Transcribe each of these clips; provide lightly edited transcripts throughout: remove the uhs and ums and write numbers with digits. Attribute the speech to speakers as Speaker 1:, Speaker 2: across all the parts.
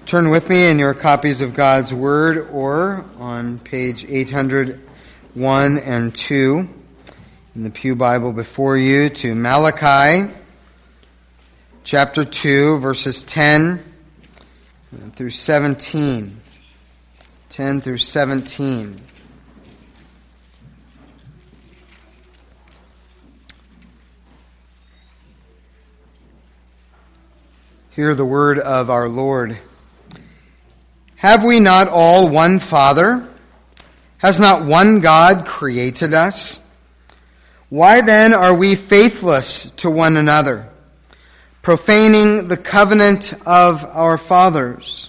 Speaker 1: Turn with me in your copies of God's Word or on page 801 and 2 in the Pew Bible before you to Malachi chapter 2 verses 10 through 17. 10 through 17. Hear the word of our Lord. Have we not all one Father? Has not one God created us? Why then are we faithless to one another, profaning the covenant of our fathers?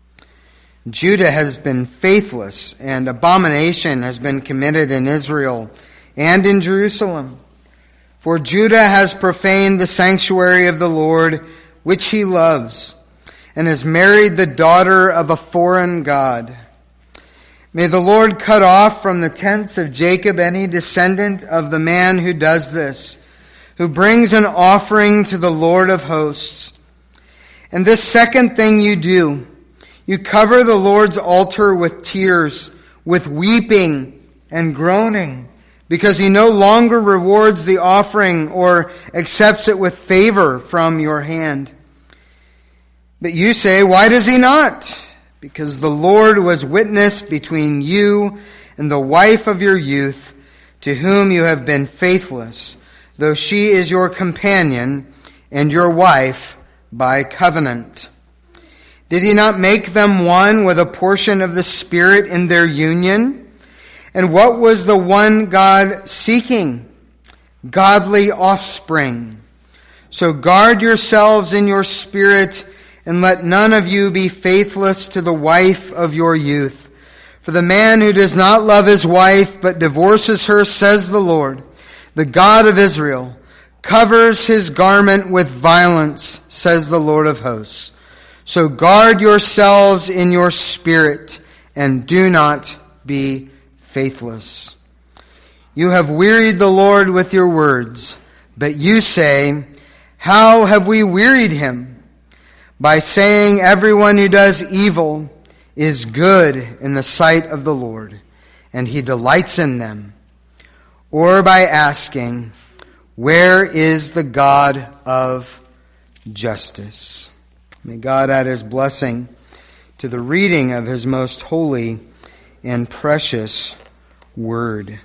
Speaker 1: Judah has been faithless, and abomination has been committed in Israel and in Jerusalem. For Judah has profaned the sanctuary of the Lord, which he loves, and has married the daughter of a foreign god. May the Lord cut off from the tents of Jacob any descendant of the man who does this, who brings an offering to the Lord of hosts. And this second thing you do, you cover the Lord's altar with tears, with weeping and groaning, because he no longer rewards the offering or accepts it with favor from your hand. But you say, why does he not? Because the Lord was witness between you and the wife of your youth, to whom you have been faithless, though she is your companion and your wife by covenant. Did he not make them one with a portion of the Spirit in their union? And what was the one God seeking? Godly offspring. So guard yourselves in your spirit, and let none of you be faithless to the wife of your youth. For the man who does not love his wife, but divorces her, says the Lord, the God of Israel, covers his garment with violence, says the Lord of hosts. So guard yourselves in your spirit, and do not be faithless. You have wearied the Lord with your words, but you say, how have we wearied him? By saying everyone who does evil is good in the sight of the Lord, and he delights in them. Or by asking, where is the God of justice? May God add his blessing to the reading of his most holy and precious word.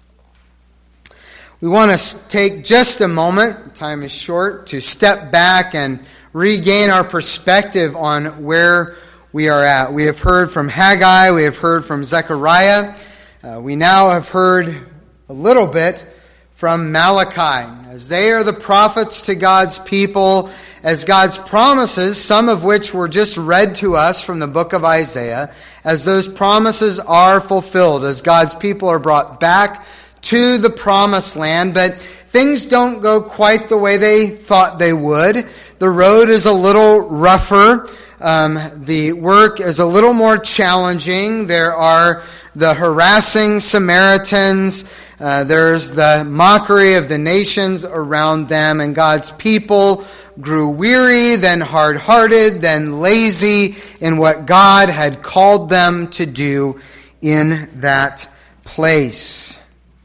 Speaker 1: We want to take just a moment, time is short, to step back and regain our perspective on where we are at. We have heard from Haggai, we have heard from Zechariah, we now have heard a little bit from Malachi, as they are the prophets to God's people, as God's promises, some of which were just read to us from the book of Isaiah, as those promises are fulfilled, as God's people are brought back to the promised land, but things don't go quite the way they thought they would. The road is a little rougher. The work is a little more challenging. There are the harassing Samaritans. There's the mockery of the nations around them. And God's people grew weary, then hard-hearted, then lazy in what God had called them to do in that place.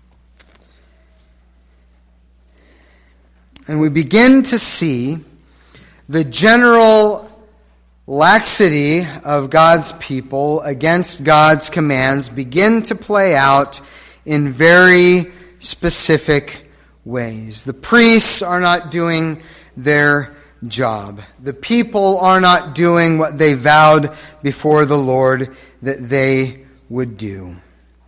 Speaker 1: And we begin to see the general laxity of God's people against God's commands begin to play out in very specific ways. The priests are not doing their job. The people are not doing what they vowed before the Lord that they would do.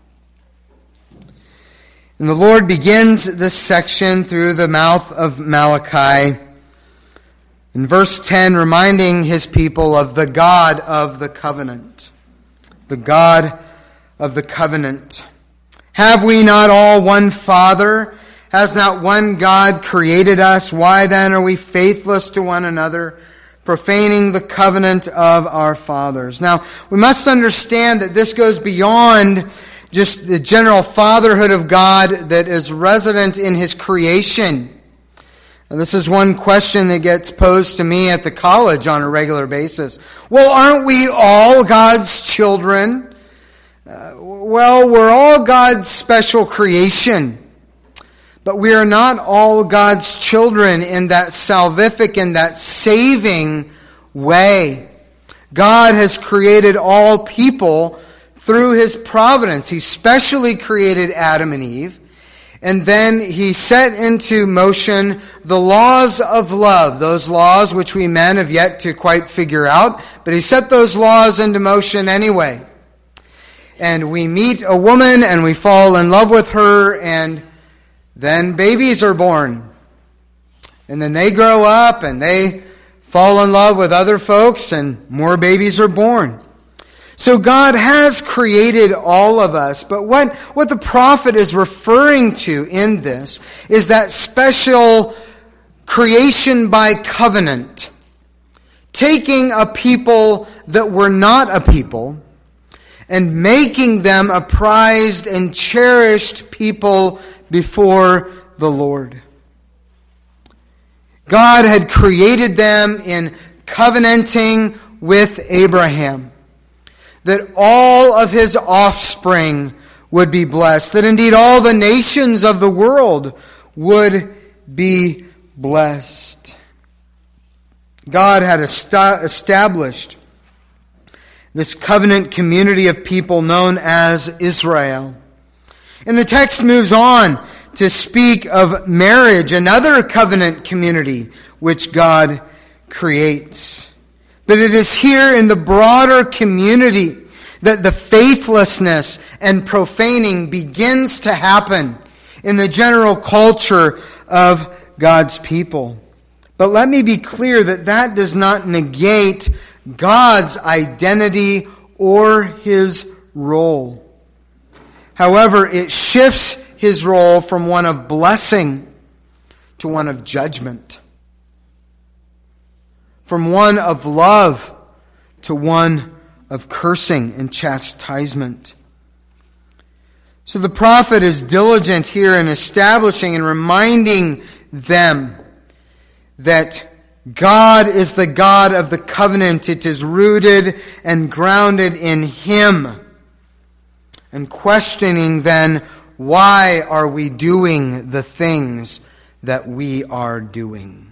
Speaker 1: And the Lord begins this section through the mouth of Malachi in verse 10, reminding his people of the God of the covenant. The God of the covenant. Have we not all one Father? Has not one God created us? Why then are we faithless to one another, profaning the covenant of our fathers? Now, we must understand that this goes beyond just the general fatherhood of God that is resident in his creation. And this is one question that gets posed to me at the college on a regular basis. Well, aren't we all God's children? Well, we're all God's special creation. But we are not all God's children in that salvific and that saving way. God has created all people through His providence. He specially created Adam and Eve. And then He set into motion the laws of love, those laws which we men have yet to quite figure out. But He set those laws into motion anyway. And we meet a woman and we fall in love with her, and then babies are born. And then they grow up and they fall in love with other folks, and more babies are born. So God has created all of us, but what the prophet is referring to in this is that special creation by covenant, taking a people that were not a people and making them a prized and cherished people before the Lord. God had created them in covenanting with Abraham, that all of his offspring would be blessed, that indeed all the nations of the world would be blessed. God had established this covenant community of people known as Israel. And the text moves on to speak of marriage, another covenant community which God creates. But it is here in the broader community that the faithlessness and profaning begins to happen in the general culture of God's people. But let me be clear that that does not negate God's identity or His role. However, it shifts His role from one of blessing to one of judgment, from one of love to one of cursing and chastisement. So the prophet is diligent here in establishing and reminding them that God is the God of the covenant. It is rooted and grounded in Him. And questioning then, why are we doing the things that we are doing?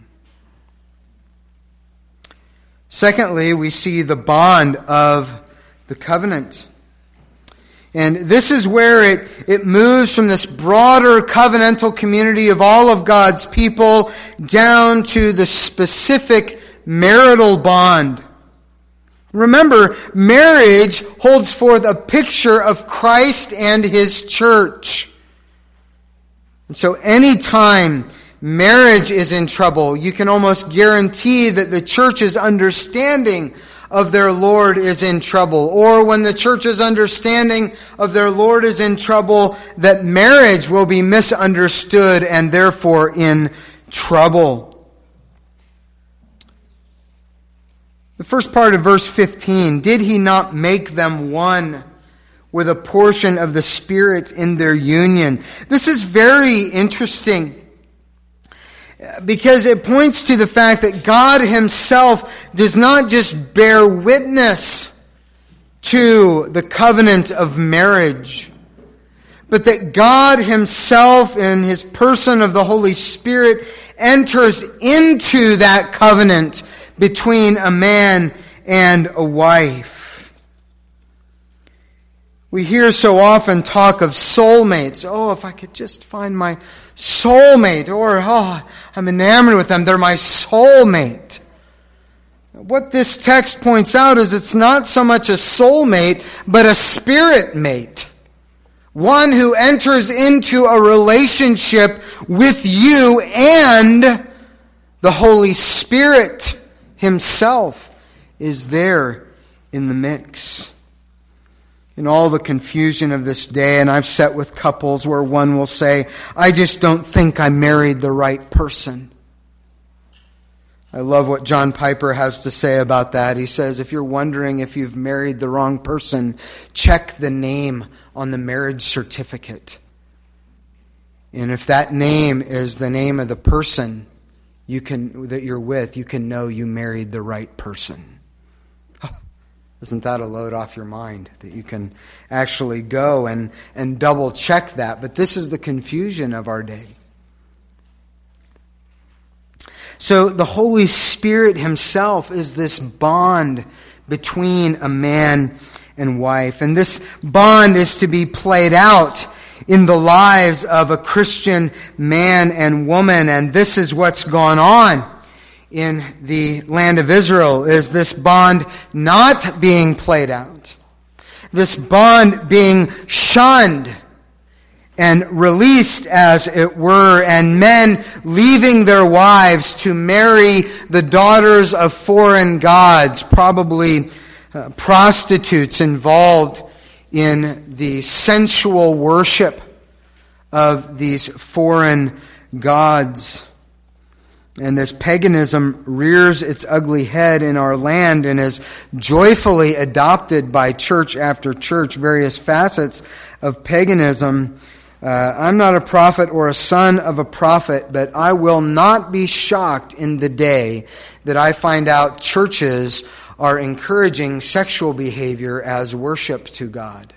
Speaker 1: Secondly, we see the bond of the covenant. And this is where it moves from this broader covenantal community of all of God's people down to the specific marital bond. Remember, marriage holds forth a picture of Christ and His church. And so anytime marriage is in trouble, you can almost guarantee that the church's understanding of their Lord is in trouble. Or when the church's understanding of their Lord is in trouble, that marriage will be misunderstood and therefore in trouble. The first part of verse 15, did He not make them one with a portion of the Spirit in their union? This is very interesting, because it points to the fact that God Himself does not just bear witness to the covenant of marriage, but that God Himself in His person of the Holy Spirit enters into that covenant between a man and a wife. We hear so often talk of soulmates. Oh, if I could just find my soulmate. Or, oh, I'm enamored with them. They're my soulmate. What this text points out is it's not so much a soulmate, but a spirit mate. One who enters into a relationship with you and the Holy Spirit Himself is there in the mix. In all the confusion of this day, and I've sat with couples where one will say, I just don't think I married the right person. I love what John Piper has to say about that. He says, if you're wondering if you've married the wrong person, check the name on the marriage certificate. And if that name is the name of the person, you're with, you can know you married the right person. Oh, isn't that a load off your mind? That you can actually go and double check that. But this is the confusion of our day. So the Holy Spirit himself is this bond between a man and wife. And this bond is to be played out in the lives of a Christian man and woman. And this is what's gone on in the land of Israel, is this bond not being played out. This bond being shunned and released, as it were, and men leaving their wives to marry the daughters of foreign gods, probably prostitutes involved in the sensual worship of these foreign gods. And as paganism rears its ugly head in our land and is joyfully adopted by church after church, various facets of paganism, I'm not a prophet or a son of a prophet, but I will not be shocked in the day that I find out churches are encouraging sexual behavior as worship to God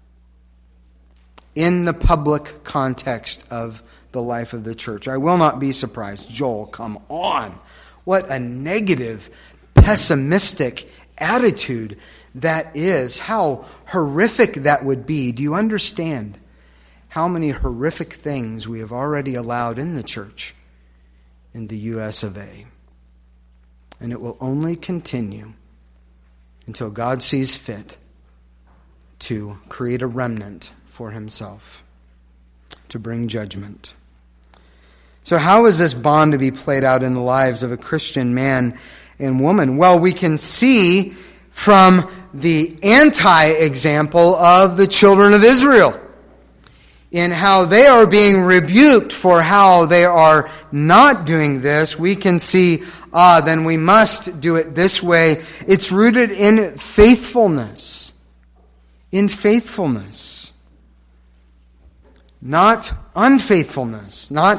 Speaker 1: in the public context of the life of the church. I will not be surprised. Joel, come on. What a negative, pessimistic attitude that is. How horrific that would be. Do you understand how many horrific things we have already allowed in the church in the U.S. of A.? And it will only continue until God sees fit to create a remnant for himself, to bring judgment. So how is this bond to be played out in the lives of a Christian man and woman? Well, we can see from the anti-example of the children of Israel, in how they are being rebuked for how they are not doing this. We can see, then we must do it this way. It's rooted in faithfulness. In faithfulness. Not unfaithfulness. Not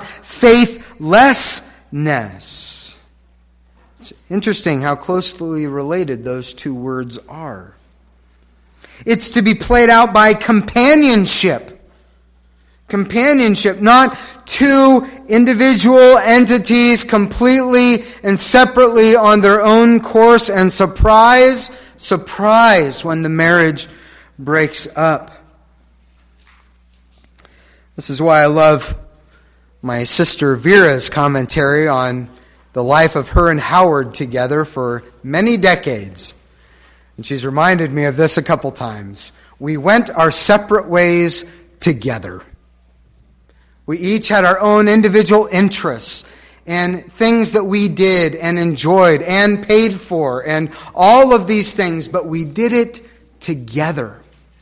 Speaker 1: faithlessness. It's interesting how closely related those two words are. It's to be played out by companionship. Companionship, not two individual entities completely and separately on their own course, and surprise when the marriage breaks up. This is why I love my sister Vera's commentary on the life of her and Howard together for many decades. And she's reminded me of this a couple times. We went our separate ways together. We each had our own individual interests and things that we did and enjoyed and paid for and all of these things, but we did it together.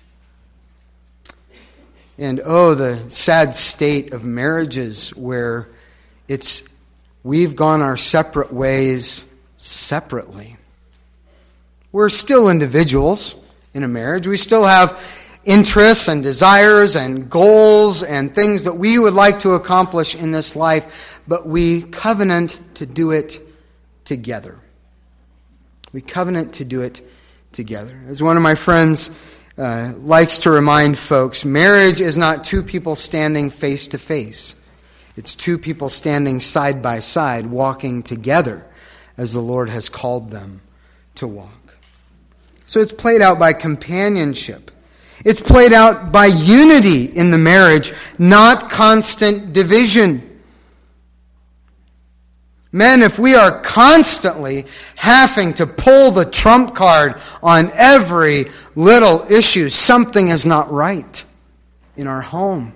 Speaker 1: And the sad state of marriages where we've gone our separate ways separately. We're still individuals in a marriage. We still have interests and desires and goals and things that we would like to accomplish in this life, but we covenant to do it together. We covenant to do it together. As one of my friends likes to remind folks, marriage is not two people standing face to face. It's two people standing side by side, walking together as the Lord has called them to walk. So it's played out by companionship. It's played out by unity in the marriage, not constant division. Men, if we are constantly having to pull the trump card on every little issue, something is not right in our home.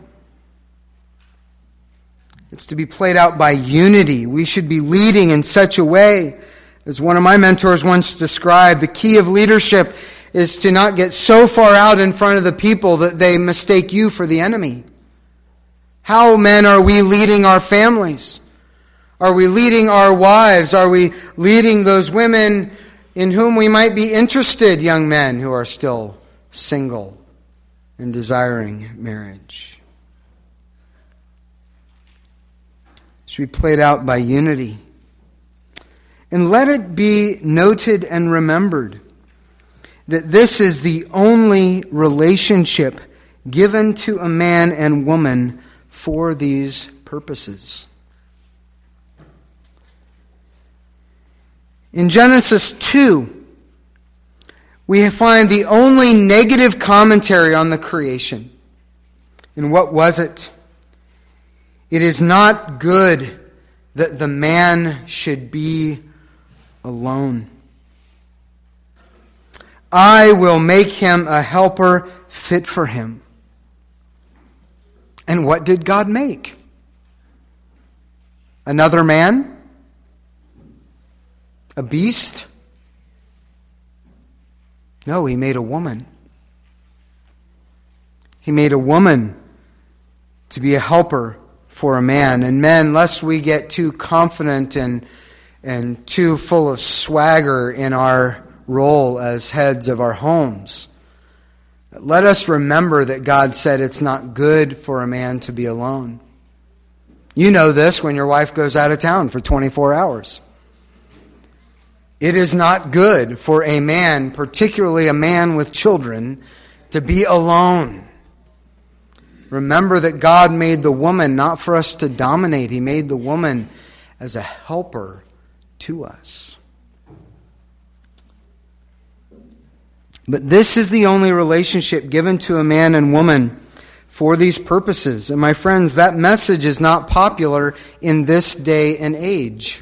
Speaker 1: It's to be played out by unity. We should be leading in such a way, as one of my mentors once described, the key of leadership is to not get so far out in front of the people that they mistake you for the enemy. How, men, are we leading our families? Are we leading our wives? Are we leading those women in whom we might be interested, young men who are still single and desiring marriage? It should be played out by unity. And let it be noted and remembered that this is the only relationship given to a man and woman for these purposes. In Genesis 2, we find the only negative commentary on the creation. And what was it? It is not good that the man should be alone. I will make him a helper fit for him. And what did God make? Another man? A beast? No, he made a woman. He made a woman to be a helper for a man. And men, lest we get too confident and too full of swagger in our role as heads of our homes, let us remember that God said it's not good for a man to be alone. You know this when your wife goes out of town for 24 hours. It is not good for a man, particularly a man with children, to be alone. Remember that God made the woman not for us to dominate. He made the woman as a helper to us. But this is the only relationship given to a man and woman for these purposes. And my friends, that message is not popular in this day and age,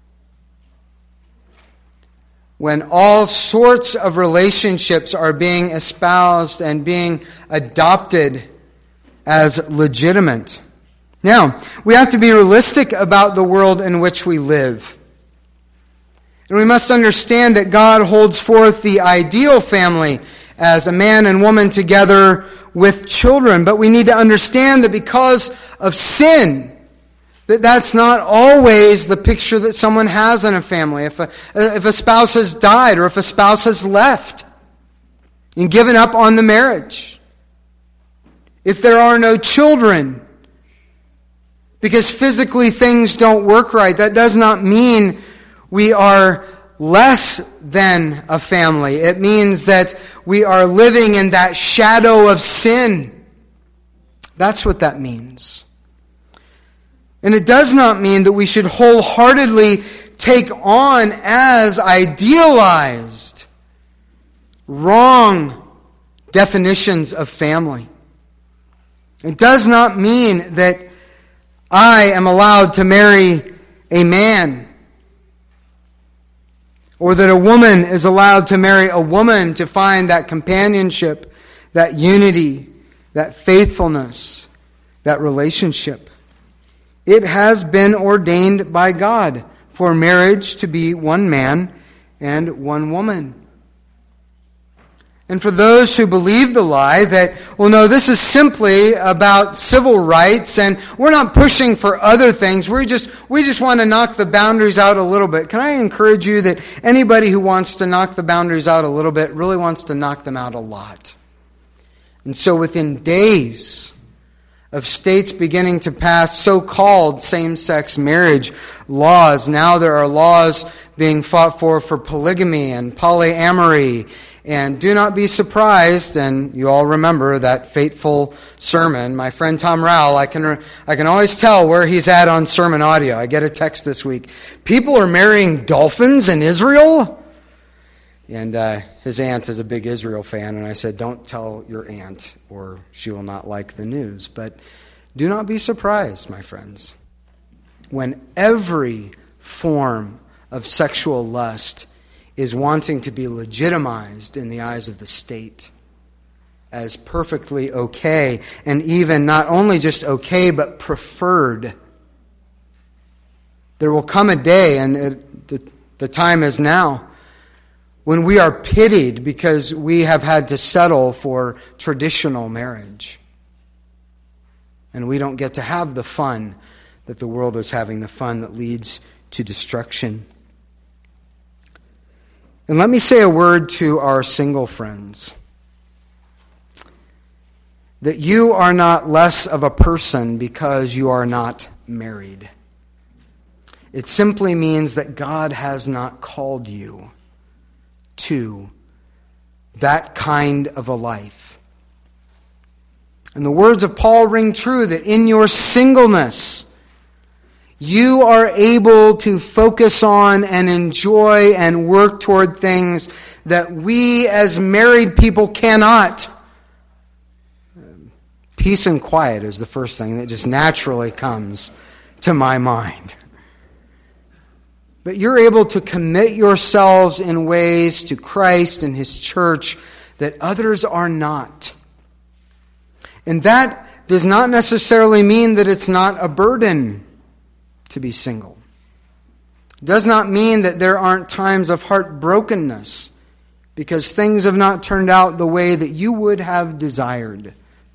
Speaker 1: when all sorts of relationships are being espoused and being adopted as legitimate. Now, we have to be realistic about the world in which we live. And we must understand that God holds forth the ideal family as a man and woman together with children. But we need to understand that because of sin, that's not always the picture that someone has in a family. If a spouse has died or if a spouse has left and given up on the marriage, if there are no children, because physically things don't work right, that does not mean we are less than a family. It means that we are living in that shadow of sin. That's what that means. And it does not mean that we should wholeheartedly take on as idealized wrong definitions of family. It does not mean that I am allowed to marry a man, or that a woman is allowed to marry a woman to find that companionship, that unity, that faithfulness, that relationship. It has been ordained by God for marriage to be one man and one woman. And for those who believe the lie that, well, no, this is simply about civil rights and we're not pushing for other things. We just want to knock the boundaries out a little bit. Can I encourage you that anybody who wants to knock the boundaries out a little bit really wants to knock them out a lot? And so within days of states beginning to pass so-called same-sex marriage laws, now there are laws being fought for polygamy and polyamory. And do not be surprised, and you all remember that fateful sermon. My friend Tom Rowell, I can always tell where he's at on sermon audio. I get a text this week. People are marrying dolphins in Israel? And his aunt is a big Israel fan, and I said, don't tell your aunt, or she will not like the news. But do not be surprised, my friends, when every form of sexual lust is wanting to be legitimized in the eyes of the state as perfectly okay, and even not only just okay, but preferred. There will come a day, and the time is now, when we are pitied because we have had to settle for traditional marriage. And we don't get to have the fun that the world is having, the fun that leads to destruction. And let me say a word to our single friends. That you are not less of a person because you are not married. It simply means that God has not called you to that kind of a life. And the words of Paul ring true that in your singleness, you are able to focus on and enjoy and work toward things that we as married people cannot. Peace and quiet is the first thing that just naturally comes to my mind. But you're able to commit yourselves in ways to Christ and His church that others are not. And that does not necessarily mean that it's not a burden to be single. It does not mean that there aren't times of heartbrokenness because things have not turned out the way that you would have desired.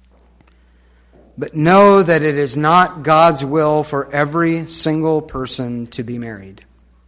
Speaker 1: But know that it is not God's will for every single person to be married.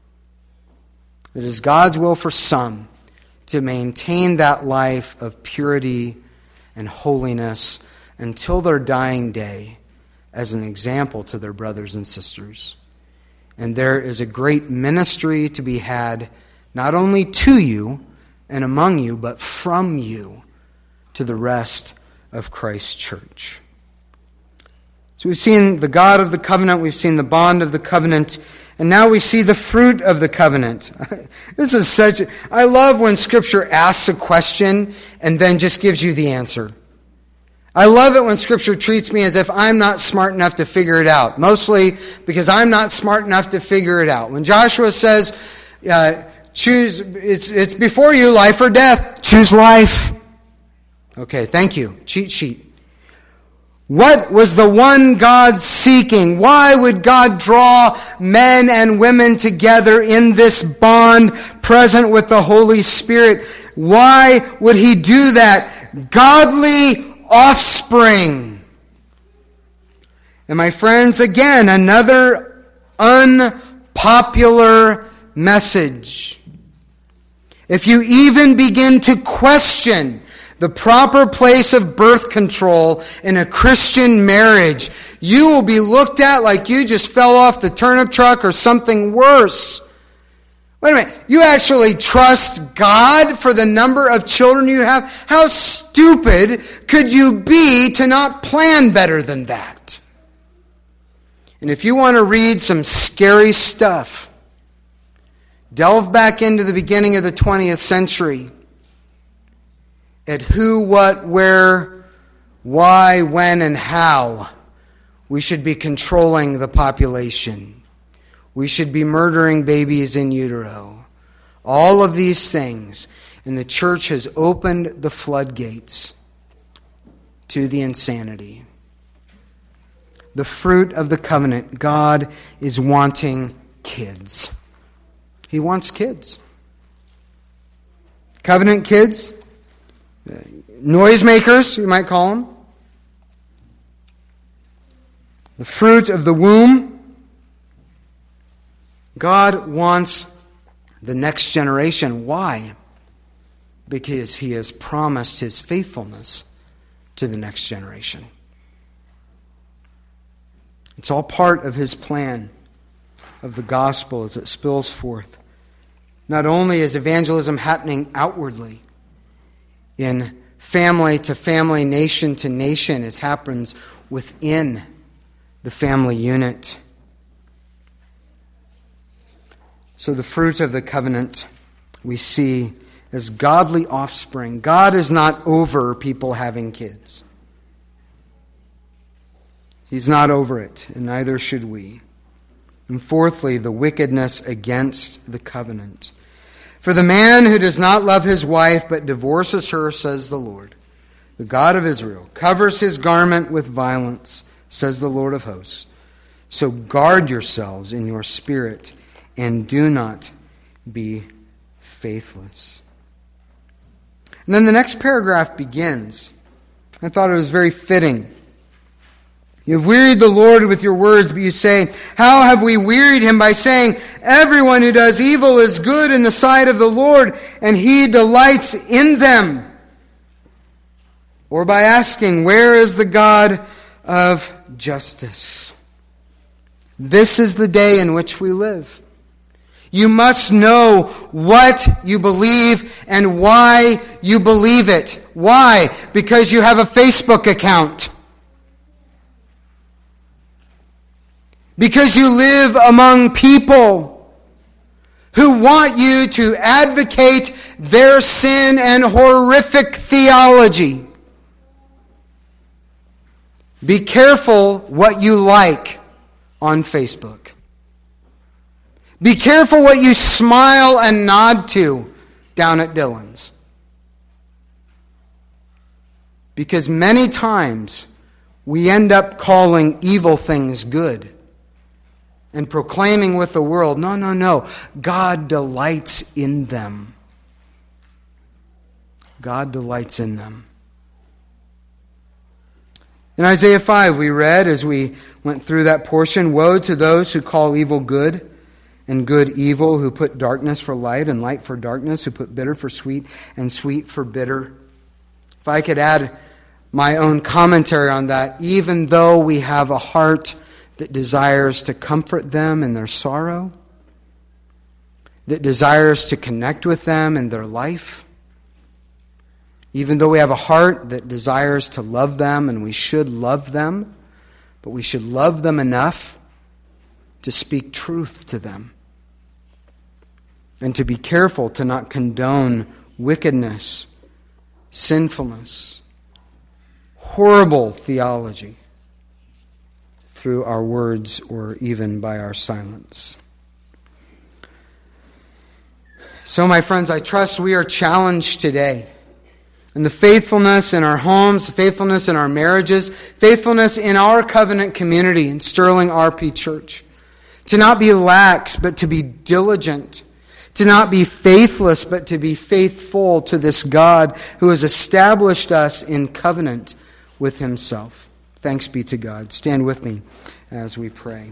Speaker 1: It is God's will for some to maintain that life of purity and holiness until their dying day as an example to their brothers and sisters. And there is a great ministry to be had, not only to you and among you, but from you to the rest of Christ's church. So we've seen the God of the covenant, we've seen the bond of the covenant, and now we see the fruit of the covenant. I love when Scripture asks a question and then just gives you the answer. I love it when Scripture treats me as if I'm not smart enough to figure it out. Mostly because I'm not smart enough to figure it out. When Joshua says, choose, it's before you, life or death. Choose life. Okay, thank you. Cheat sheet. What was the one God seeking? Why would God draw men and women together in this bond present with the Holy Spirit? Why would He do that? Godly offspring. And my friends, again, another unpopular message. If you even begin to question the proper place of birth control in a Christian marriage, you will be looked at like you just fell off the turnip truck or something worse. Wait a minute, you actually trust God for the number of children you have? How stupid could you be to not plan better than that? And if you want to read some scary stuff, delve back into the beginning of the 20th century. At who, what, where, why, when, and how we should be controlling the population. We should be murdering babies in utero. All of these things. And the church has opened the floodgates to the insanity. The fruit of the covenant. God is wanting kids. He wants kids. Covenant kids. Noisemakers, you might call them. The fruit of the womb. God wants the next generation. Why? Because He has promised His faithfulness to the next generation. It's all part of His plan of the gospel as it spills forth. Not only is evangelism happening outwardly, in family to family, nation to nation, it happens within the family unit. So the fruit of the covenant we see as godly offspring. God is not over people having kids. He's not over it, and neither should we. And fourthly, the wickedness against the covenant. For the man who does not love his wife but divorces her, says the Lord, the God of Israel, covers his garment with violence, says the Lord of hosts. So guard yourselves in your spirit and do not be faithless. And then the next paragraph begins. I thought it was very fitting. You have wearied the Lord with your words, but you say, how have we wearied Him? By saying, everyone who does evil is good in the sight of the Lord, and He delights in them. Or by asking, where is the God of justice? This is the day in which we live. You must know what you believe and why you believe it. Why? Because you have a Facebook account. Because you live among people who want you to advocate their sin and horrific theology. Be careful what you like on Facebook. Be careful what you smile and nod to down at Dillon's. Because many times we end up calling evil things good and proclaiming with the world, no, God delights in them. God delights in them. In Isaiah 5, we read as we went through that portion, "Woe to those who call evil good and good evil, who put darkness for light and light for darkness, who put bitter for sweet and sweet for bitter." If I could add my own commentary on that, even though we have a heart that desires to comfort them in their sorrow, that desires to connect with them in their life, even though we have a heart that desires to love them, and we should love them, but we should love them enough to speak truth to them and to be careful to not condone wickedness, sinfulness, horrible theology through our words or even by our silence. So, my friends, I trust we are challenged today in the faithfulness in our homes, faithfulness in our marriages, faithfulness in our covenant community in Sterling RP Church, to not be lax, but to be diligent, to not be faithless, but to be faithful to this God who has established us in covenant with Himself. Thanks be to God. Stand with me as we pray.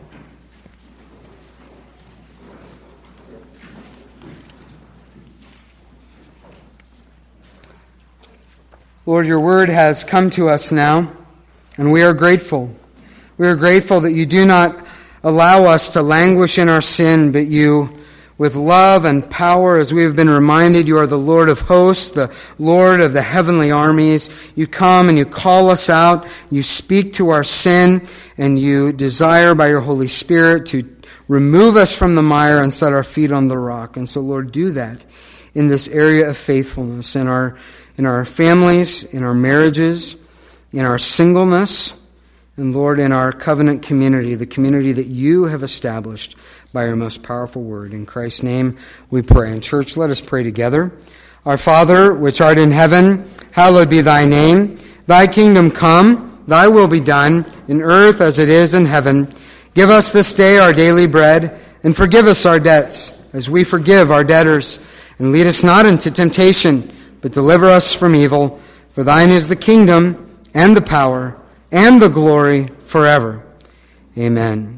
Speaker 1: Lord, your word has come to us now, and we are grateful. We are grateful that you do not allow us to languish in our sin, but you, with love and power, as we have been reminded, you are the Lord of hosts, the Lord of the heavenly armies. You come and you call us out, you speak to our sin, and you desire by your Holy Spirit to remove us from the mire and set our feet on the rock. And so, Lord, do that in this area of faithfulness, in our families, in our marriages, in our singleness, and Lord, in our covenant community, the community that you have established by your most powerful word. In Christ's name we pray. And church, let us pray together. Our Father, which art in heaven, hallowed be thy name. Thy kingdom come, thy will be done, in earth as it is in heaven. Give us this day our daily bread, and forgive us our debts, as we forgive our debtors. And lead us not into temptation, but deliver us from evil. For thine is the kingdom, and the power, and the glory forever. Amen.